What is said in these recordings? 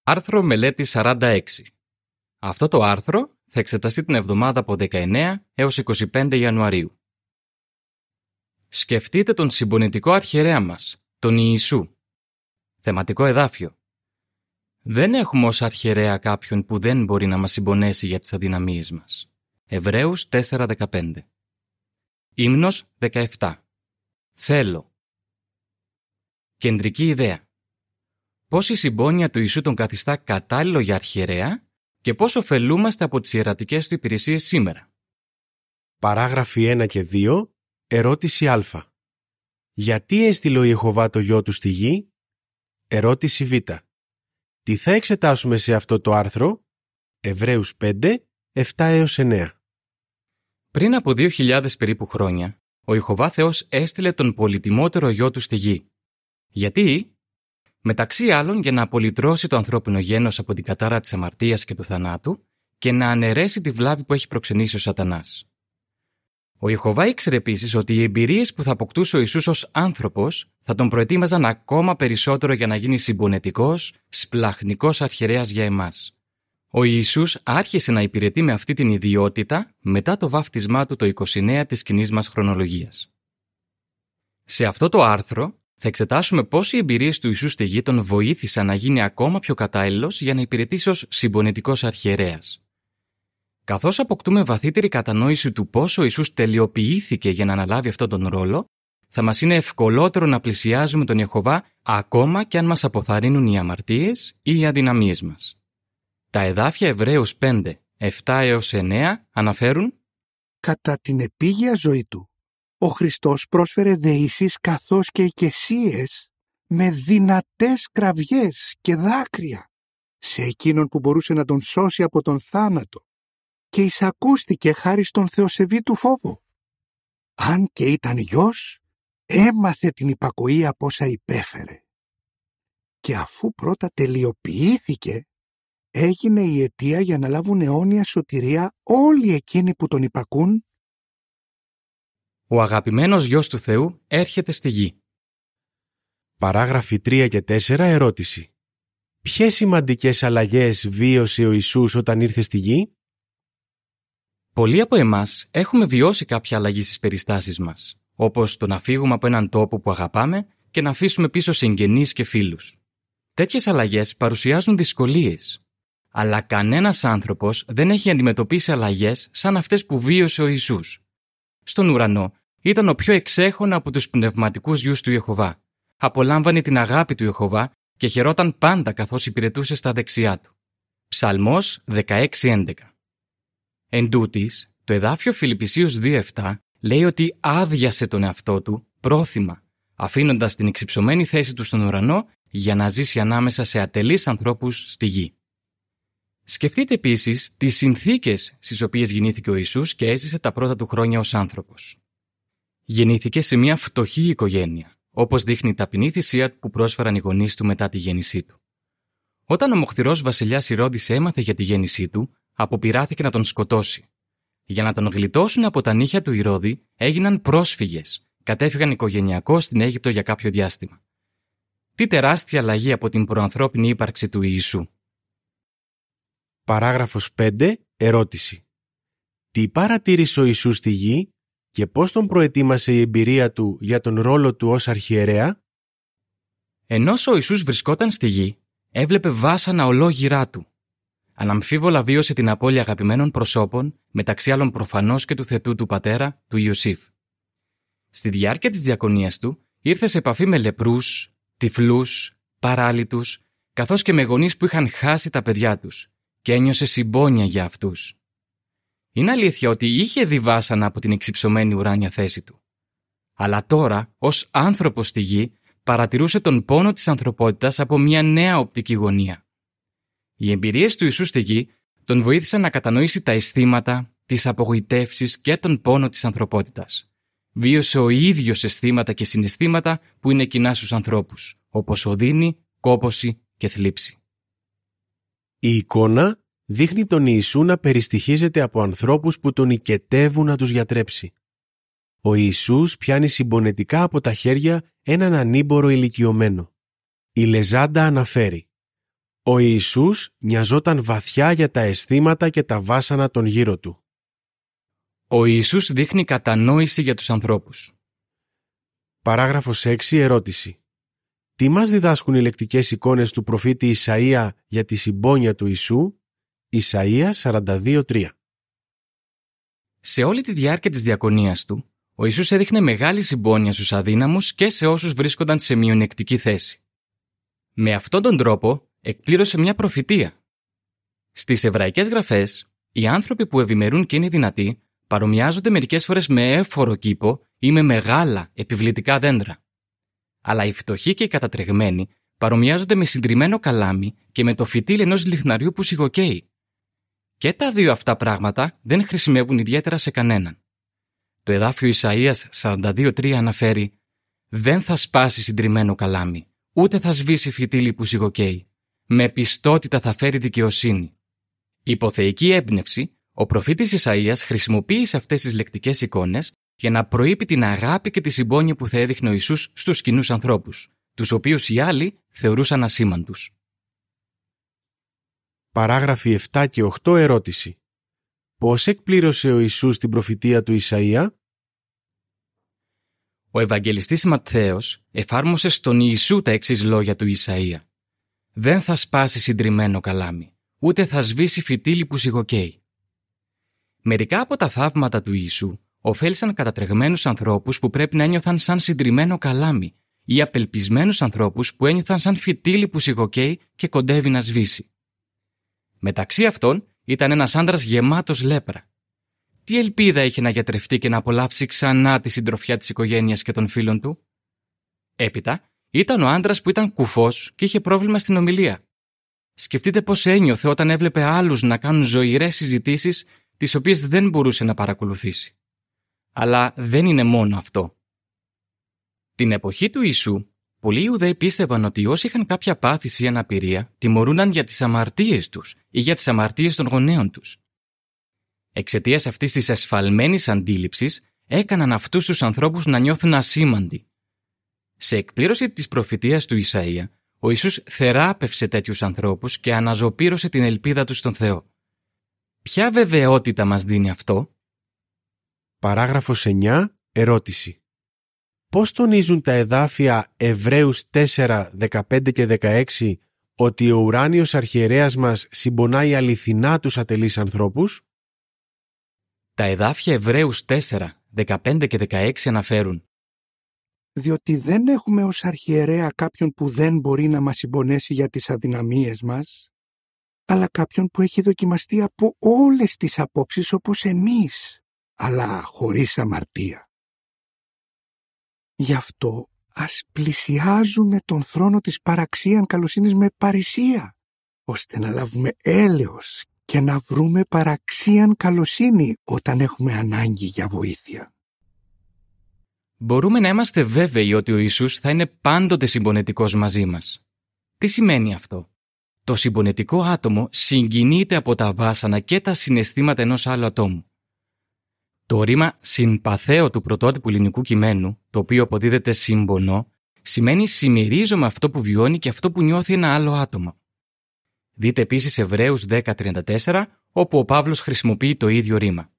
Άρθρο μελέτη 46. Αυτό το άρθρο θα εξεταστεί την εβδομάδα από 19 έως 25 Ιανουαρίου. Σκεφτείτε τον συμπονητικό αρχιερέα μας, τον Ιησού. Θεματικό εδάφιο. Δεν έχουμε ως αρχιερέα κάποιον που δεν μπορεί να μας συμπονέσει για τις αδυναμίες μας. Εβραίους 4:15. Ύμνος 17. Θέλω. Κεντρική ιδέα. Πώς η συμπόνια του Ιησού τον καθιστά κατάλληλο για αρχιερέα και πώς ωφελούμαστε από τις ιερατικές του υπηρεσίες σήμερα. Παράγραφοι 1 και 2. Ερώτηση Α. Γιατί έστειλε ο Ιεχωβά το γιο του στη γη? Ερώτηση Β. Τι θα εξετάσουμε σε αυτό το άρθρο? Εβραίους 5, 7 έως 9. Πριν από 2.000 περίπου χρόνια, ο Ιεχωβά Θεός έστειλε τον πολυτιμότερο γιο του στη γη. Γιατί? Μεταξύ άλλων για να απολυτρώσει το ανθρώπινο γένος από την κατάρα της αμαρτίας και του θανάτου και να αναιρέσει τη βλάβη που έχει προξενήσει ο Σατανάς. Ο Ιεχωβά ήξερε επίσης ότι οι εμπειρίες που θα αποκτούσε ο Ιησούς ως άνθρωπος θα τον προετοίμαζαν ακόμα περισσότερο για να γίνει συμπονετικός, σπλαχνικός αρχιερέας για εμάς. Ο Ιησούς άρχισε να υπηρετεί με αυτή την ιδιότητα μετά το βάφτισμά του το 29 της κοινής μας χρονολογίας. Σε αυτό το άρθρο θα εξετάσουμε πώς οι εμπειρίες του Ιησού στη γη τον βοήθησαν να γίνει ακόμα πιο κατάλληλος για να υπηρετήσει ως συμπονετικός αρχιερέας. Καθώς αποκτούμε βαθύτερη κατανόηση του πόσο ο Ιησούς τελειοποιήθηκε για να αναλάβει αυτόν τον ρόλο, θα μας είναι ευκολότερο να πλησιάζουμε τον Ιεχωβά ακόμα και αν μας αποθαρρύνουν οι αμαρτίες ή οι αδυναμίες μας. Τα εδάφια Εβραίους 5, 7 έως 9 αναφέρουν «Κατά την επίγεια ζωή του, ο Χριστός πρόσφερε δεήσεις καθώς και εικεσίες με δυνατές κραυγές και δάκρυα σε εκείνον που μπορούσε να τον σώσει από τον θάνατο και εισακούστηκε χάρη στον θεοσεβή του φόβο. Αν και ήταν γιος, έμαθε την υπακοή από όσα υπέφερε. Και αφού πρώτα τελειοποιήθηκε, έγινε η αιτία για να λάβουν αιώνια σωτηρία όλοι εκείνοι που τον υπακούν. Ο αγαπημένος γιος του Θεού έρχεται στη γη. Παράγραφοι 3 και 4. Ερώτηση. Ποιες σημαντικές αλλαγές βίωσε ο Ιησούς όταν ήρθε στη γη? Πολλοί από εμάς έχουμε βιώσει κάποια αλλαγή στις περιστάσεις μας, όπως το να φύγουμε από έναν τόπο που αγαπάμε και να αφήσουμε πίσω συγγενείς και φίλους. Τέτοιες αλλαγές παρουσιάζουν δυσκολίες, αλλά κανένας άνθρωπος δεν έχει αντιμετωπίσει αλλαγές σαν αυτές που βίωσε ο Ιησούς. Στον ουρανό ήταν ο πιο εξέχων από τους πνευματικούς γιους του Ιεχωβά. Απολάμβανε την αγάπη του Ιεχωβά και χαιρόταν πάντα καθώς υπηρετούσε στα δεξιά του. Ψαλμός 16:11. Εν τούτοις, το εδάφιο Φιλιππισίους 2:7 λέει ότι άδειασε τον εαυτό του πρόθυμα, αφήνοντας την υψωμένη θέση του στον ουρανό για να ζήσει ανάμεσα σε ατελείς ανθρώπους στη γη. Σκεφτείτε επίσης τις συνθήκες στις οποίες γεννήθηκε ο Ιησούς και έζησε τα πρώτα του χρόνια ως άνθρωπος. Γεννήθηκε σε μια φτωχή οικογένεια, όπως δείχνει η ταπεινή θυσία που πρόσφεραν οι γονείς του μετά τη γέννησή του. Όταν ο μοχθηρός βασιλιάς Ηρώδης έμαθε για τη γέννησή του, αποπειράθηκε να τον σκοτώσει. Για να τον γλιτώσουν από τα νύχια του Ηρώδη, έγιναν πρόσφυγες, κατέφυγαν οικογενειακώς στην Αίγυπτο για κάποιο διάστημα. Τι τεράστια αλλαγή από την προανθρώπινη ύπαρξη του Ιησού. Παράγραφος 5. Ερώτηση. Τι παρατήρησε ο Ιησούς στη γη και πώς τον προετοίμασε η εμπειρία του για τον ρόλο του ως αρχιερέα? Ενώς ο Ιησούς βρισκόταν στη γη, έβλεπε βάσανα ολόγυρά του. Αναμφίβολα βίωσε την απώλεια αγαπημένων προσώπων, μεταξύ άλλων προφανώς και του θετού του πατέρα, του Ιωσήφ. Στη διάρκεια της διακονίας του, ήρθε σε επαφή με λεπρούς, τυφλούς, παράλυτους, καθώς και με γονείς που είχαν χάσει τα παιδιά τους και ένιωσε συμπόνια για αυτούς. Είναι αλήθεια ότι είχε δει βάσανα από την εξυψωμένη ουράνια θέση του. Αλλά τώρα, ως άνθρωπος στη γη, παρατηρούσε τον πόνο της ανθρωπότητας από μια νέα οπτική γωνία. Οι εμπειρίες του Ιησού στη γη τον βοήθησαν να κατανοήσει τα αισθήματα, τις απογοητεύσεις και τον πόνο της ανθρωπότητας. Βίωσε ο ίδιος αισθήματα και συναισθήματα που είναι κοινά στους ανθρώπους, όπως οδύνη, κόπωση και θλίψη. Η εικόνα δείχνει τον Ιησού να περιστοιχίζεται από ανθρώπους που τον οικετεύουν να τους γιατρέψει. Ο Ιησούς πιάνει συμπονετικά από τα χέρια έναν ανήμπορο ηλικιωμένο. Η Λεζάντα αναφέρει: Ο Ιησούς νοιαζόταν βαθιά για τα αισθήματα και τα βάσανα των γύρω του. Ο Ιησούς δείχνει κατανόηση για τους ανθρώπους. Παράγραφος 6. Ερώτηση. Τι μας διδάσκουν οι λεκτικές εικόνες του προφήτη Ισαΐα για τη συμπόνια του Ιησού? Ισαΐα 42:3. Σε όλη τη διάρκεια της διακονίας του, ο Ιησούς έδειχνε μεγάλη συμπόνια στους αδύναμους και σε όσους βρίσκονταν σε μειονεκτική θέση. Με αυτόν τον τρόπο εκπλήρωσε μια προφητεία. Στις εβραϊκές γραφές, οι άνθρωποι που ευημερούν και είναι δυνατοί παρομοιάζονται μερικές φορές με έφορο κήπο ή με μεγάλα επιβλητικά δέντρα. Αλλά οι φτωχοί και οι κατατρεγμένοι παρομοιάζονται με συντριμμένο καλάμι και με το φυτίλ ενός λιχναριού που σιγοκαίει. Και τα δύο αυτά πράγματα δεν χρησιμεύουν ιδιαίτερα σε κανέναν. Το εδάφιο Ισαΐας 42:3 αναφέρει «Δεν θα σπάσει συντριμμένο καλάμι, ούτε θα σβήσει φυτίλι που σιγοκαίει. Με πιστότητα θα φέρει δικαιοσύνη». Υπό θεϊκή έμπνευση, ο προφήτης Ισαΐας χρησιμοποίησε αυτές τις λεκτικές εικόνες για να προείπει την αγάπη και τη συμπόνια που θα έδειχνε ο Ιησούς στους κοινούς ανθρώπους, τους οποίους οι άλλοι θεωρούσαν ασήμαντους. Παράγραφοι 7 και 8. Ερώτηση. Πώς εκπλήρωσε ο Ιησούς την προφητεία του Ισαΐα? Ο Ευαγγελιστής Ματθαίος εφάρμοσε στον Ιησού τα εξής λόγια του Ισαΐα. «Δεν θα σπάσει συντριμμένο καλάμι, ούτε θα σβήσει φυτίλι που σιγοκαίει». Μερικά από τα θαύματα του Ιησού ωφέλησαν κατατρεγμένους ανθρώπους που πρέπει να ένιωθαν σαν συντριμμένο καλάμι ή απελπισμένους ανθρώπους που ένιωθαν σαν φυτίλι που σιγοκαίει και κοντεύει να σβήσει. Μεταξύ αυτών ήταν ένας άντρας γεμάτος λέπρα. Τι ελπίδα είχε να γιατρευτεί και να απολαύσει ξανά τη συντροφιά της οικογένειας και των φίλων του? Έπειτα ήταν ο άντρας που ήταν κουφός και είχε πρόβλημα στην ομιλία. Σκεφτείτε πώς ένιωθε όταν έβλεπε άλλους να κάνουν ζωηρές συζητήσεις τις οποίες δεν μπορούσε να παρακολουθήσει. Αλλά δεν είναι μόνο αυτό. Την εποχή του Ιησού, πολλοί Ιουδαίοι πίστευαν ότι όσοι είχαν κάποια πάθηση ή αναπηρία τιμωρούνταν για τις αμαρτίες τους ή για τις αμαρτίες των γονέων τους. Εξαιτίας αυτής της εσφαλμένης αντίληψης, έκαναν αυτούς τους ανθρώπους να νιώθουν ασήμαντοι. Σε εκπλήρωση της προφητείας του Ισαΐα, ο Ιησούς θεράπευσε τέτοιους ανθρώπους και αναζωπήρωσε την ελπίδα τους στον Θεό. Ποια βεβαιότητα μας δίνει αυτό? Παράγραφος 9. Ερώτηση. Πώς τονίζουν τα εδάφια Εβραίους 4, 15 και 16 ότι ο ουράνιος αρχιερέας μας συμπονάει αληθινά τους ατελείς ανθρώπους? Τα εδάφια Εβραίους 4, 15 και 16 αναφέρουν «Διότι δεν έχουμε ως αρχιερέα κάποιον που δεν μπορεί να μας συμπονέσει για τις αδυναμίες μας, αλλά κάποιον που έχει δοκιμαστεί από όλες τις απόψεις όπως εμείς, αλλά χωρίς αμαρτία. Γι' αυτό ας πλησιάζουμε τον θρόνο της παραξίαν καλοσύνης με παρησία, ώστε να λάβουμε έλεος και να βρούμε παραξίαν καλοσύνη όταν έχουμε ανάγκη για βοήθεια». Μπορούμε να είμαστε βέβαιοι ότι ο Ιησούς θα είναι πάντοτε συμπονετικός μαζί μας. Τι σημαίνει αυτό? Το συμπονετικό άτομο συγκινείται από τα βάσανα και τα συναισθήματα ενός άλλου ατόμου. Το ρήμα συμπαθέω του πρωτότυπου ελληνικού κειμένου, το οποίο αποδίδεται συμπονώ, σημαίνει συμμερίζομαι αυτό που βιώνει και αυτό που νιώθει ένα άλλο άτομο. Δείτε επίσης Εβραίους 10:34, όπου ο Παύλος χρησιμοποιεί το ίδιο ρήμα.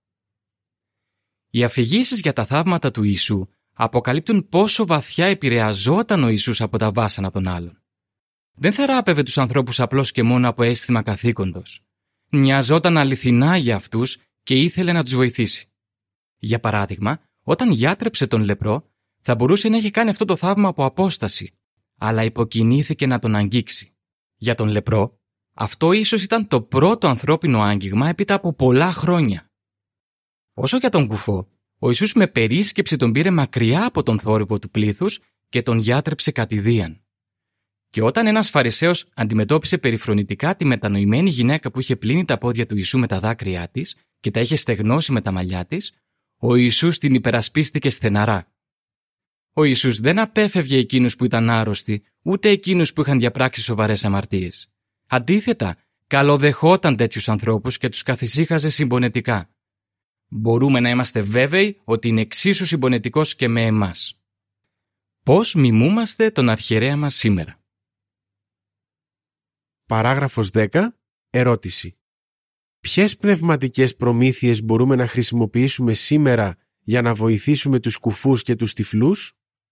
Οι αφηγήσεις για τα θαύματα του Ιησού αποκαλύπτουν πόσο βαθιά επηρεαζόταν ο Ιησούς από τα βάσανα των άλλων. Δεν θεράπευε τους ανθρώπους απλώς και μόνο από αίσθημα καθήκοντος. Νοιαζόταν αληθινά για αυτούς και ήθελε να τους βοηθήσει. Για παράδειγμα, όταν γιάτρεψε τον λεπρό, θα μπορούσε να έχει κάνει αυτό το θαύμα από απόσταση, αλλά υποκινήθηκε να τον αγγίξει. Για τον λεπρό, αυτό ίσως ήταν το πρώτο ανθρώπινο άγγιγμα έπειτα από πολλά χρόνια. Όσο για τον κουφό, ο Ιησούς με περίσκεψη τον πήρε μακριά από τον θόρυβο του πλήθους και τον γιάτρεψε κατηδίαν. Και όταν ένας Φαρισαίος αντιμετώπισε περιφρονητικά τη μετανοημένη γυναίκα που είχε πλύνει τα πόδια του Ιησού με τα δάκρυά της και τα είχε στεγνώσει με τα μαλλιά της, ο Ιησούς την υπερασπίστηκε στεναρά. Ο Ιησούς δεν απέφευγε εκείνους που ήταν άρρωστοι, ούτε εκείνους που είχαν διαπράξει σοβαρές αμαρτίες. Αντίθετα, καλοδεχόταν τέτοιους ανθρώπους και τους καθησύχαζε συμπονετικά. Μπορούμε να είμαστε βέβαιοι ότι είναι εξίσου συμπονετικός και με εμάς. Πώς μιμούμαστε τον αρχιερέα μας σήμερα? Παράγραφος 10. Ερώτηση. Ποιες πνευματικές προμήθειες μπορούμε να χρησιμοποιήσουμε σήμερα για να βοηθήσουμε τους κουφούς και τους τυφλούς?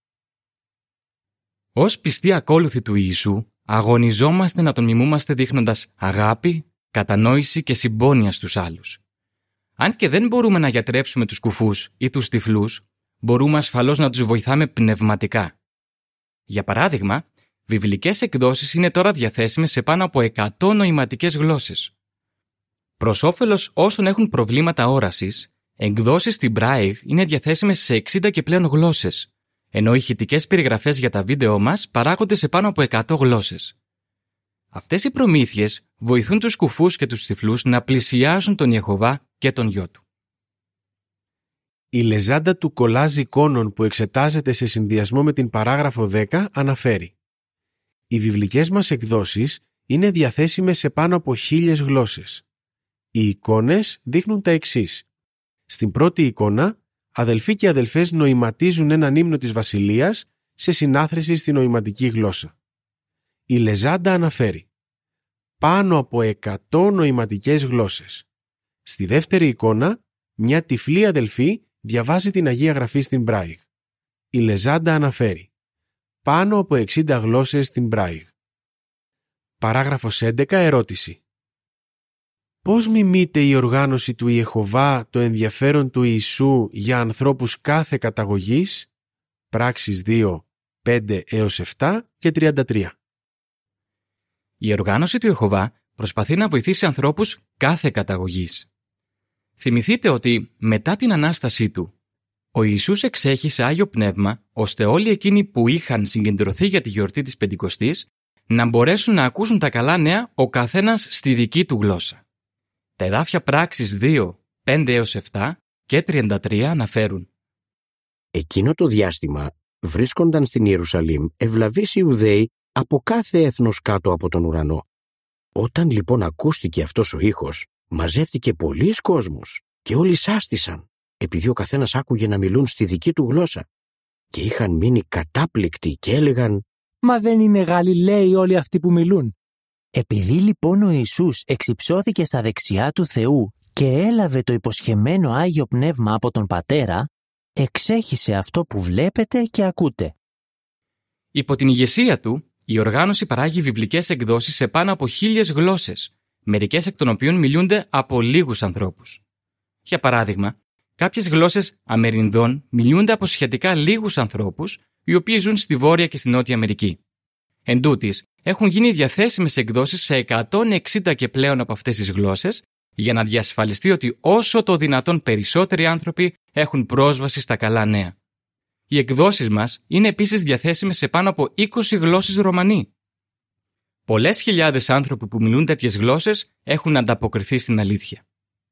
Ως πιστοί ακόλουθοι του Ιησού, αγωνιζόμαστε να τον μιμούμαστε δείχνοντας αγάπη, κατανόηση και συμπόνια στους άλλους. Αν και δεν μπορούμε να γιατρέψουμε τους κουφούς ή τους τυφλούς, μπορούμε ασφαλώς να τους βοηθάμε πνευματικά. Για παράδειγμα, βιβλικές εκδόσεις είναι τώρα διαθέσιμες σε πάνω από 100 νοηματικές γλώσσες. Προς όφελος όσων έχουν προβλήματα όρασης, εκδόσεις στην Braille είναι διαθέσιμες σε 60 και πλέον γλώσσες, ενώ ηχητικές περιγραφές για τα βίντεο μας παράγονται σε πάνω από 100 γλώσσες. Αυτές οι προμήθειες βοηθούν τους κουφούς και τους τυφλούς να πλησιάσουν τον Ιεχωβά και τον Γιο του. Η λεζάντα του κολάζ εικόνων που εξετάζεται σε συνδυασμό με την παράγραφο 10 αναφέρει: οι βιβλικές μας εκδόσεις είναι διαθέσιμες σε πάνω από 1000 γλώσσες. Οι εικόνες δείχνουν τα εξής. Στην πρώτη εικόνα, αδελφοί και αδελφές νοηματίζουν έναν ύμνο της Βασιλείας σε συνάθρηση στη νοηματική γλώσσα. Η λεζάντα αναφέρει πάνω από 100 νοηματικές γλώσσες. Στη δεύτερη εικόνα, μια τυφλή αδελφή διαβάζει την Αγία Γραφή στην Braille. Η λεζάντα αναφέρει πάνω από 60 γλώσσες στην Braille. Παράγραφος 11. Ερώτηση. Πώς μιμείται η οργάνωση του Ιεχωβά το ενδιαφέρον του Ιησού για ανθρώπους κάθε καταγωγής? Πράξεις 2, 5-7 και 33. Η οργάνωση του Ιεχωβά προσπαθεί να βοηθήσει ανθρώπους κάθε καταγωγής. Θυμηθείτε ότι μετά την Ανάστασή του, ο Ιησούς εξέχει Άγιο Πνεύμα ώστε όλοι εκείνοι που είχαν συγκεντρωθεί για τη γιορτή της Πεντηκοστής να μπορέσουν να ακούσουν τα καλά νέα ο καθένας στη δική του γλώσσα. Τα εδάφια Πράξεις 2, 5-7 και 33 αναφέρουν: Εκείνο το διάστημα βρίσκονταν στην Ιερουσαλήμ ευλαβείς Ιουδαίοι από κάθε έθνος κάτω από τον ουρανό. Όταν λοιπόν ακούστηκε αυτός ο ήχος, μαζεύτηκε πολλής κόσμος και όλοι σάστησαν, επειδή ο καθένας άκουγε να μιλούν στη δική του γλώσσα, και είχαν μείνει κατάπληκτοι και έλεγαν: «Μα δεν είναι Γαλιλαίοι όλοι αυτοί που μιλούν?» Επειδή λοιπόν ο Ιησούς εξυψώθηκε στα δεξιά του Θεού και έλαβε το υποσχεμένο Άγιο Πνεύμα από τον Πατέρα, εξέχισε αυτό που βλέπετε και ακούτε. Υπό την ηγεσία του, η οργάνωση παράγει βιβλικές εκδόσεις σε πάνω από 1000 γλώσσες, μερικές εκ των οποίων μιλούνται από λίγους ανθρώπους. Για παράδειγμα, κάποιες γλώσσες Αμερινδών μιλούνται από σχετικά λίγους ανθρώπους, οι οποίοι ζουν στη Βόρεια και στη Νότια Αμερική. Εν τούτοις, έχουν γίνει διαθέσιμες εκδόσεις σε 160 και πλέον από αυτές τις γλώσσες, για να διασφαλιστεί ότι όσο το δυνατόν περισσότεροι άνθρωποι έχουν πρόσβαση στα καλά νέα. Οι εκδόσεις μας είναι επίσης διαθέσιμες σε πάνω από 20 γλώσσες Ρωμανί. Πολλές χιλιάδες άνθρωποι που μιλούν τέτοιες γλώσσες έχουν ανταποκριθεί στην αλήθεια.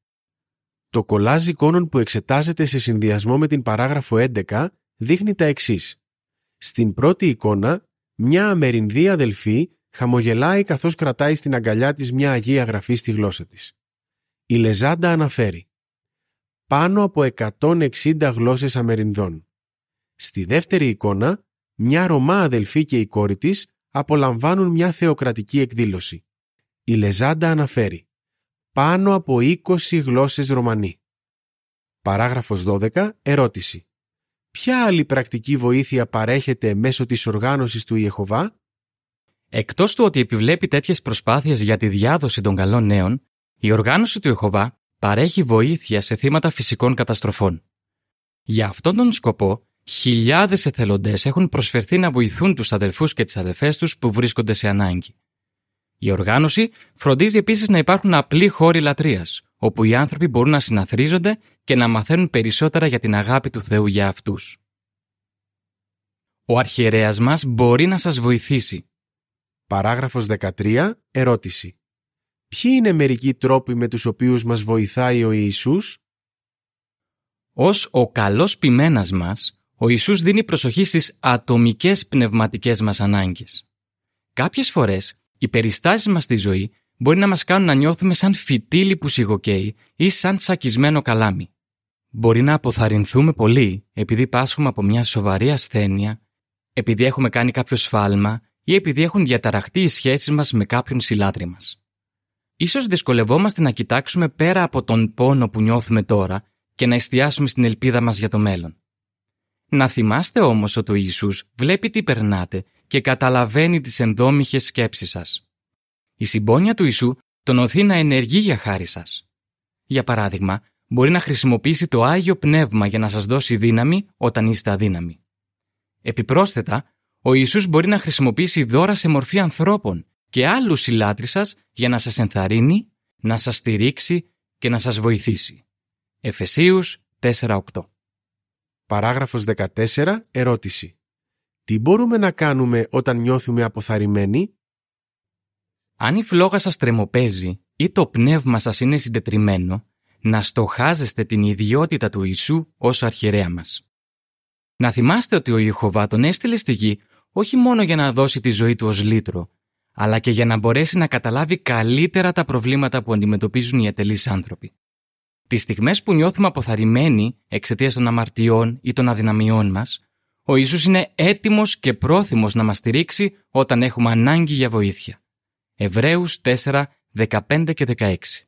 Το κολάζ εικόνων που εξετάζεται σε συνδυασμό με την παράγραφο 11 δείχνει τα εξής. Στην πρώτη εικόνα, μια Αμερινδή αδελφή χαμογελάει καθώς κρατάει στην αγκαλιά της μια Αγία Γραφή στη γλώσσα της. Η λεζάντα αναφέρει πάνω από 160 γλώσσες Αμερινδών. Στη δεύτερη εικόνα, μια Ρωμά αδελφή και η κόρη της απολαμβάνουν μια θεοκρατική εκδήλωση. Η λεζάντα αναφέρει πάνω από 20 γλώσσες Ρωμανί. Παράγραφος 12. Ερώτηση. Ποια άλλη πρακτική βοήθεια παρέχεται μέσω της οργάνωσης του Ιεχωβά? Εκτός του ότι επιβλέπει τέτοιες προσπάθειες για τη διάδοση των καλών νέων, η οργάνωση του Ιεχωβά παρέχει βοήθεια σε θύματα φυσικών καταστροφών. Για αυτόν τον σκοπό, χιλιάδες εθελοντές έχουν προσφερθεί να βοηθούν τους αδελφούς και τις αδελφές τους που βρίσκονται σε ανάγκη. Η οργάνωση φροντίζει επίσης να υπάρχουν απλοί χώροι λατρείας, όπου οι άνθρωποι μπορούν να συναθρίζονται και να μαθαίνουν περισσότερα για την αγάπη του Θεού για αυτούς. Ο αρχιερέας μας μπορεί να σας βοηθήσει. Παράγραφος 13. Ερώτηση. Ποιοι είναι μερικοί τρόποι με τους οποίους μας βοηθάει ο Ιησούς? Ως ο καλός ποιμένας μας, ο Ιησούς δίνει προσοχή στις ατομικές πνευματικές μας ανάγκες. Κάποιες φορές, οι περιστάσεις μας στη ζωή μπορεί να μας κάνουν να νιώθουμε σαν φυτίλι που σιγοκαίει ή σαν τσακισμένο καλάμι. Μπορεί να αποθαρρυνθούμε πολύ επειδή πάσχουμε από μια σοβαρή ασθένεια, επειδή έχουμε κάνει κάποιο σφάλμα ή επειδή έχουν διαταραχτεί οι σχέσεις μας με κάποιον συλλάτρη μας. Ίσως δυσκολευόμαστε να κοιτάξουμε πέρα από τον πόνο που νιώθουμε τώρα και να εστιάσουμε στην ελπίδα μας για το μέλλον. Να θυμάστε όμως ότι ο Ιησούς βλέπει τι περνάτε και καταλαβαίνει τις ενδόμηχες σκέψεις σας. Η συμπόνια του Ιησού τον οθεί να ενεργεί για χάρη σας. Για παράδειγμα, μπορεί να χρησιμοποιήσει το Άγιο Πνεύμα για να σας δώσει δύναμη όταν είστε αδύναμοι. Επιπρόσθετα, ο Ιησούς μπορεί να χρησιμοποιήσει δώρα σε μορφή ανθρώπων και άλλους συλλάτρες σας για να σας ενθαρρύνει, να σας στηρίξει και να σας βοηθήσει. Εφεσίους 4:8. Παράγραφος 14. Ερώτηση. Τι μπορούμε να κάνουμε όταν νιώθουμε αποθαρρυμένοι? Αν η φλόγα σας τρεμοπαίζει ή το πνεύμα σας είναι συντετριμμένο, να στοχάζεστε την ιδιότητα του Ιησού ως αρχιερέα μας. Να θυμάστε ότι ο Ιεχωβά τον έστειλε στη γη όχι μόνο για να δώσει τη ζωή του ως λύτρο, αλλά και για να μπορέσει να καταλάβει καλύτερα τα προβλήματα που αντιμετωπίζουν οι ατελείς άνθρωποι. Τις στιγμές που νιώθουμε αποθαρρυμένοι εξαιτίας των αμαρτιών ή των αδυναμιών μας, ο Ιησούς είναι έτοιμος και πρόθυμος να μας στηρίξει όταν έχουμε ανάγκη για βοήθεια. Εβραίους 4:15 και 16.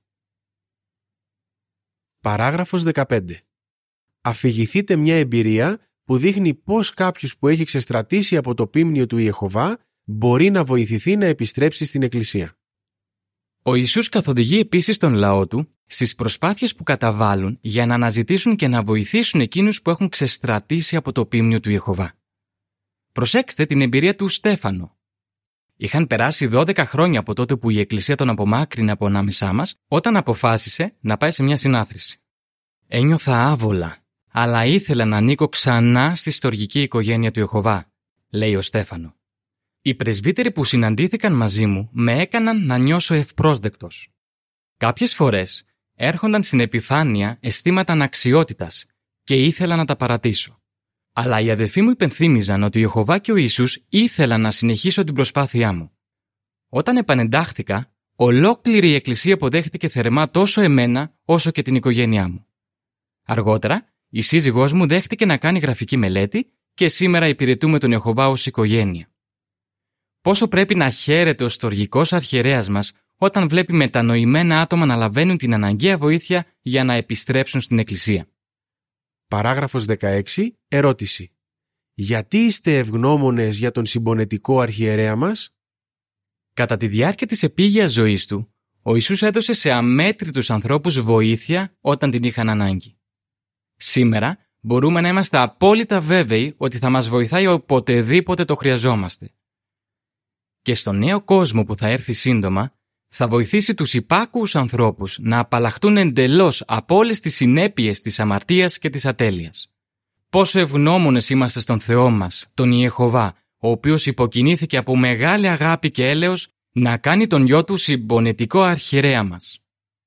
Παράγραφος 15. Αφηγηθείτε μια εμπειρία που δείχνει πώς κάποιος που έχει ξεστρατήσει από το πίμνιο του Ιεχωβά μπορεί να βοηθηθεί να επιστρέψει στην Εκκλησία. Ο Ιησούς καθοδηγεί επίσης τον λαό του στις προσπάθειες που καταβάλουν για να αναζητήσουν και να βοηθήσουν εκείνους που έχουν ξεστρατήσει από το πίμνιο του Ιεχωβά. Προσέξτε την εμπειρία του Στέφανο. Είχαν περάσει 12 χρόνια από τότε που η Εκκλησία τον απομάκρυνε από ανάμεσά μας, όταν αποφάσισε να πάει σε μια συνάθρηση. «Ένιωθα άβολα, αλλά ήθελα να ανήκω ξανά στη στοργική οικογένεια του Ιεχωβά», λέει ο Στέφανο. Οι πρεσβύτεροι που συναντήθηκαν μαζί μου με έκαναν να νιώσω ευπρόσδεκτος. Κάποιες φορές έρχονταν στην επιφάνεια αισθήματα αναξιότητας και ήθελα να τα παρατήσω. Αλλά οι αδελφοί μου υπενθύμιζαν ότι ο Ιεχωβά και ο Ιησούς ήθελαν να συνεχίσω την προσπάθειά μου. Όταν επανεντάχθηκα, ολόκληρη η Εκκλησία αποδέχτηκε θερμά τόσο εμένα όσο και την οικογένειά μου. Αργότερα, η σύζυγός μου δέχτηκε να κάνει γραφική μελέτη και σήμερα υπηρετούμε τον Ιεχωβά ως οικογένεια. Πόσο πρέπει να χαίρεται ο στοργικός αρχιερέας μας όταν βλέπει μετανοημένα άτομα να λαβαίνουν την αναγκαία βοήθεια για να επιστρέψουν στην Εκκλησία. Παράγραφος 16. Ερώτηση. Γιατί είστε ευγνώμονες για τον συμπονετικό αρχιερέα μας? Κατά τη διάρκεια της επίγειας ζωής του, ο Ιησούς έδωσε σε αμέτρητους ανθρώπους βοήθεια όταν την είχαν ανάγκη. Σήμερα μπορούμε να είμαστε απόλυτα βέβαιοι ότι θα μας βοηθάει οποτεδήποτε το χρειαζόμαστε. Και στον νέο κόσμο που θα έρθει σύντομα, θα βοηθήσει τους υπάκουους ανθρώπους να απαλλαχτούν εντελώς από όλες τις συνέπειες της αμαρτίας και της ατέλειας. Πόσο ευγνώμονες είμαστε στον Θεό μας, τον Ιεχωβά, ο οποίος υποκινήθηκε από μεγάλη αγάπη και έλεος να κάνει τον γιο του συμπονετικό αρχιερέα μας.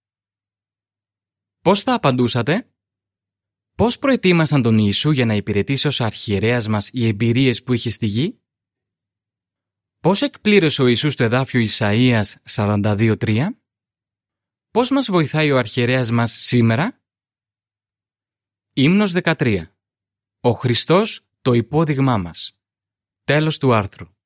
Πώς θα απαντούσατε? Πώς προετοίμασαν τον Ιησού για να υπηρετήσει ως αρχιερέας μας οι εμπειρίες που είχε στη γη? Πώς εκπλήρωσε ο Ιησούς το εδάφιο Ισαΐας 42:3? Πώς μας βοηθάει ο αρχιερέας μας σήμερα? Ύμνος 13. Ο Χριστός το υπόδειγμά μας. Τέλος του άρθρου.